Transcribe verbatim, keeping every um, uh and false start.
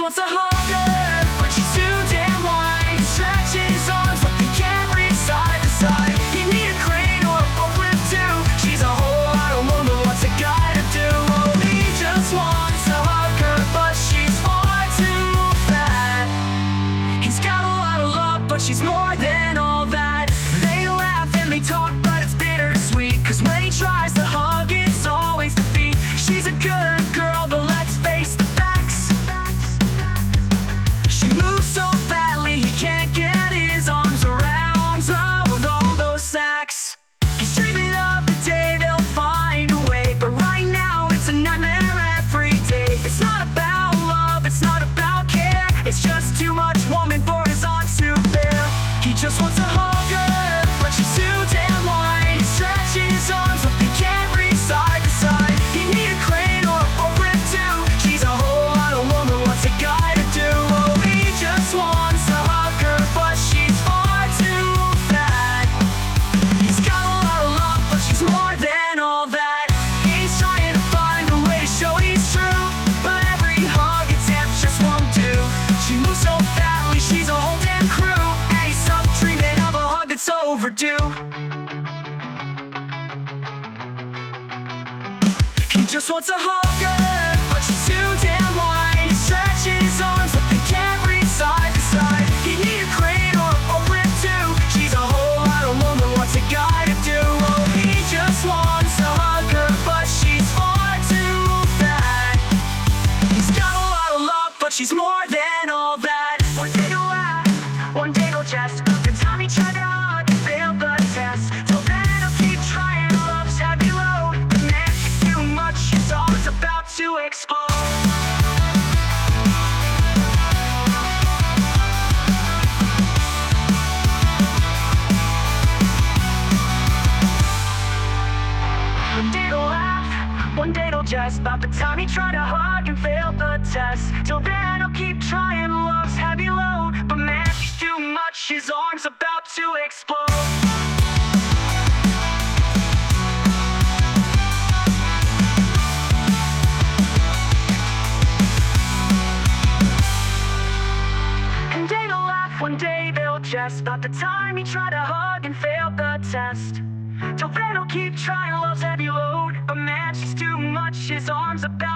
wants a hugger, but she's too damn wide. He stretches arms, but they can't reach side to side. You need a crane or a forklift too. She's a whole lot of woman, what's a guy to do? Oh, he just wants a hugger, but she's far too fat. He's got a lot of love, but she's more than all that. They laugh and they talk, but it's bittersweet, 'cause when he tries to hug, it's always defeat. She's a good girl, but let's face the facts. She moves so fatly, he can't get his arms around her with all those sacks. He's dreaming of the day they'll find a way, but right now it's a nightmare every day. It's not about love, it's not about care. It's just too much woman for his arms to bear. He just wants a hugger, but she's too damn wide. He stretches his arms, but they can't reach side to side. You need a crane or a forklift too. She's a whole lot of woman, what's a guy to do? Oh, he just wants a hugger, but she's far too fat. He's got a lot of love, but she's more than all that. He's trying to find a way to show he's true, but every hug attempt just won't do. She moves so fatly, she's a whole damn crew, and he's up dreaming of a hug that's overdue. He just wants a hugger, but she's too damn wide. He stretches his arms, but they can't reach side to side. You need a crane or a forklift too. She's a whole lot of woman, what's a guy to do? Oh, he just wants a hugger, but she's far too fat. He's got a lot of love, but she's more than all that. One day he'll laugh, one day he'll jest. The time he tried to hug, he failed the test. Till then he'll keep trying, love's heavy load. The man is too much, his arms about to explode. One day he'll laugh, one day he'll jest. About the time he tried to hug and failed the test. Till then he'll keep trying, love's heavy load. But man, he's too much, his arms about to explode. One day they'll laugh, one day they'll jest. About the time he tried to hug and failed the test. Till then he'll keep trying, love's heavy load. But man, she's too much, his arms about